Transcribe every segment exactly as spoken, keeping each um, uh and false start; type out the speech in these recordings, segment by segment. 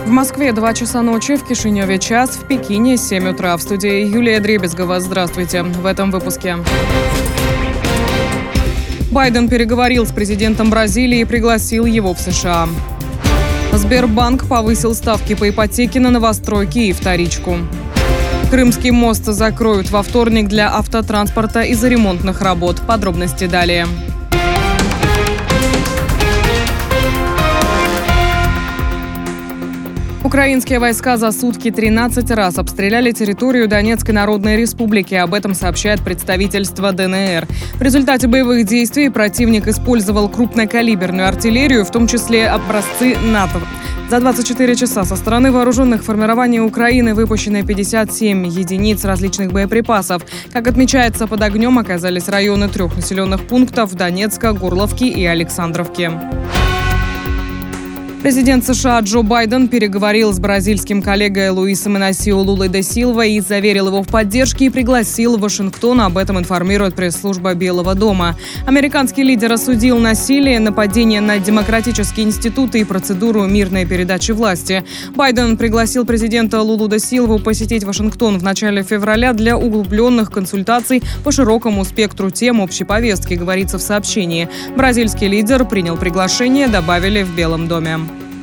В Москве два часа ночи, в Кишиневе час, в Пекине семь утра. В студии Юлия Дребезгова. Здравствуйте. В этом выпуске. Байден переговорил с президентом Бразилии и пригласил его в США. Сбербанк повысил ставки по ипотеке на новостройки и вторичку. Крымский мост закроют во вторник для автотранспорта из-за ремонтных работ. Подробности далее. Украинские войска за сутки тринадцать раз обстреляли территорию Донецкой Народной Республики. Об этом сообщает представительство ДНР. В результате боевых действий противник использовал крупнокалиберную артиллерию, в том числе образцы НАТО. За двадцать четыре часа со стороны вооруженных формирований Украины выпущены пятьдесят семь единиц различных боеприпасов. Как отмечается, под огнем оказались районы трех населенных пунктов – Донецка, Горловки и Александровки. Президент США Джо Байден переговорил с бразильским коллегой Луисом Инасио Лулой де Силва и заверил его в поддержке и пригласил в Вашингтон. Об этом информирует пресс-служба Белого дома. Американский лидер осудил насилие, нападение на демократические институты и процедуру мирной передачи власти. Байден пригласил президента Лулу де Силву посетить Вашингтон в начале февраля для углубленных консультаций по широкому спектру тем общей повестки, говорится в сообщении. Бразильский лидер принял приглашение, добавили в Белом доме.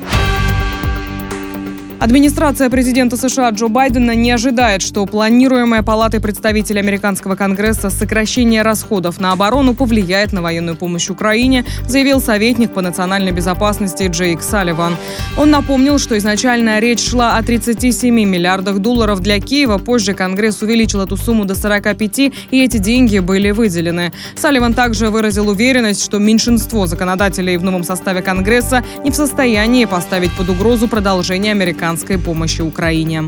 Администрация президента США Джо Байдена не ожидает, что планируемое Палатой представителей Американского конгресса сокращение расходов на оборону повлияет на военную помощь Украине, заявил советник по национальной безопасности Джейк Салливан. Он напомнил, что изначально речь шла о тридцати семи миллиардах долларов для Киева. Позже Конгресс увеличил эту сумму до сорока пяти, и эти деньги были выделены. Салливан также выразил уверенность, что меньшинство законодателей в новом составе Конгресса не в состоянии поставить под угрозу продолжение американской помощи Украине.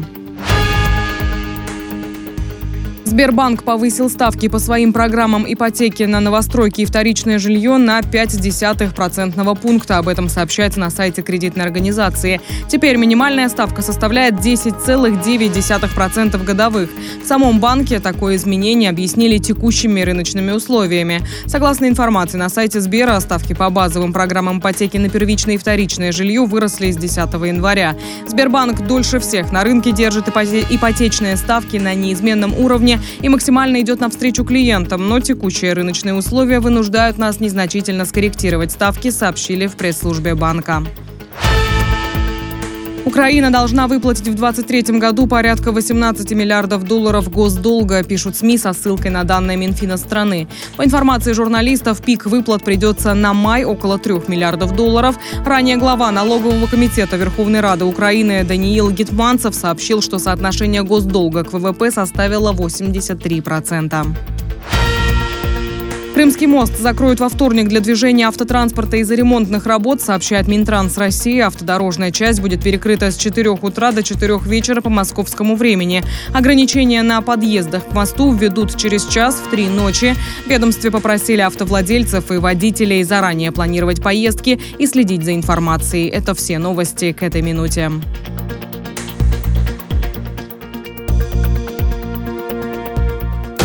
Сбербанк повысил ставки по своим программам ипотеки на новостройки и вторичное жилье на пять десятых процентного пункта. Об этом сообщается на сайте кредитной организации. Теперь минимальная ставка составляет десять целых девять десятых процента годовых. В самом банке такое изменение объяснили текущими рыночными условиями. Согласно информации на сайте Сбера, ставки по базовым программам ипотеки на первичное и вторичное жилье выросли с десятого января. Сбербанк дольше всех на рынке держит ипотечные ставки на неизменном уровне и максимально идет навстречу клиентам, но текущие рыночные условия вынуждают нас незначительно скорректировать ставки, сообщили в пресс-службе банка. Украина должна выплатить в двадцать третьем году порядка восемнадцати миллиардов долларов госдолга, пишут СМИ со ссылкой на данные Минфина страны. По информации журналистов, пик выплат придется на май, около трех миллиардов долларов. Ранее глава налогового комитета Верховной Рады Украины Даниил Гетманцев сообщил, что соотношение госдолга к ВВП составило восемьдесят три процента. Крымский мост закроют во вторник для движения автотранспорта из-за ремонтных работ, сообщает Минтранс России. Автодорожная часть будет перекрыта с четырёх утра до четырёх вечера по московскому времени. Ограничения на подъездах к мосту введут через час в три ночи. В ведомстве попросили автовладельцев и водителей заранее планировать поездки и следить за информацией. Это все новости к этой минуте.